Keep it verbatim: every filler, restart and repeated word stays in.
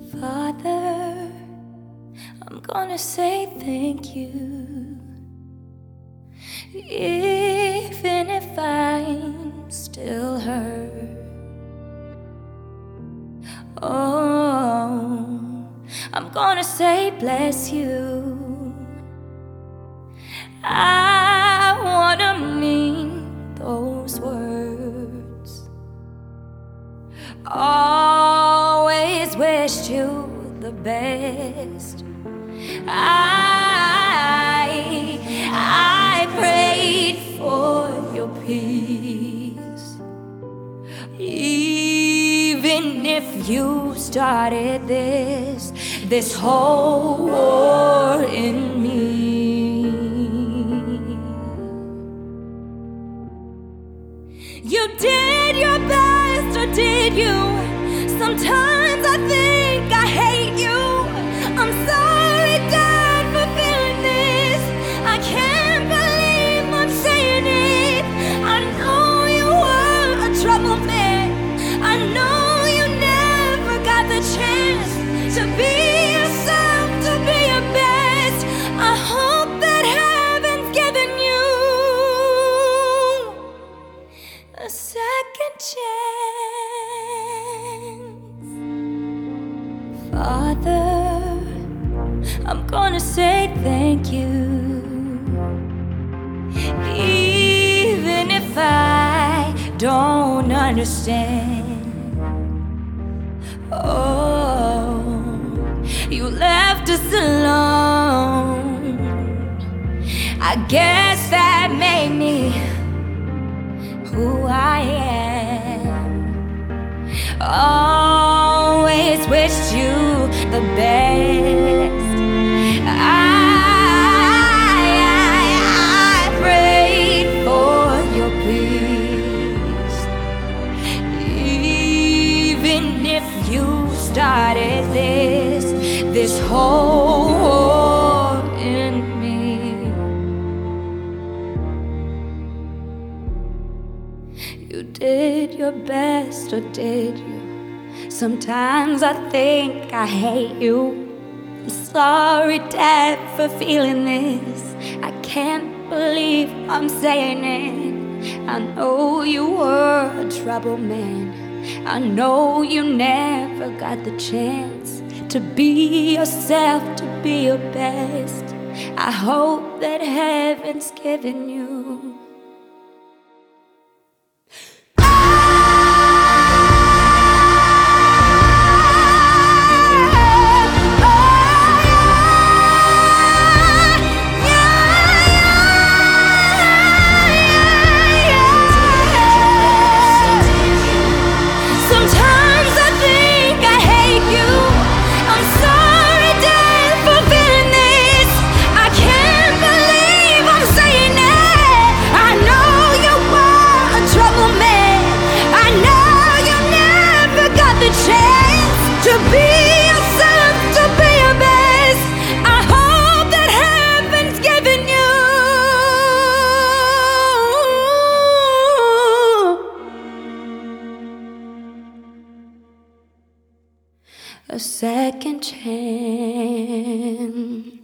Father, I'm gonna say thank you, even if I'm still hurt. Oh, I'm gonna say bless you. I wanna mean those words. Always wished you the best. I, I prayed for your peace, even if you started this, this whole war in me. You did your best, or did you? Sometimes I think I hate you. I'm sorry, Dad, for feeling this. I can't believe I'm saying it. I know you were a troubled man. I know you never got the chance to be yourself, to be your best. I hope that heaven's given you a second chance. Father, I'm gonna say thank you, even if I don't understand. Oh, you left us alone. I guess that made me who I am. Always wished you the best. I, I, I prayed for your peace, even if you started this, this whole war in me. You did your best, or did you? Sometimes I think I hate you. I'm sorry, Dad, for feeling this. I can't believe I'm saying it. I know you were a troubled man. I know you never got the chance to be yourself, to be your best. I hope that heaven's given you to be yourself, to be your best. I hope that heaven's given you a second chance.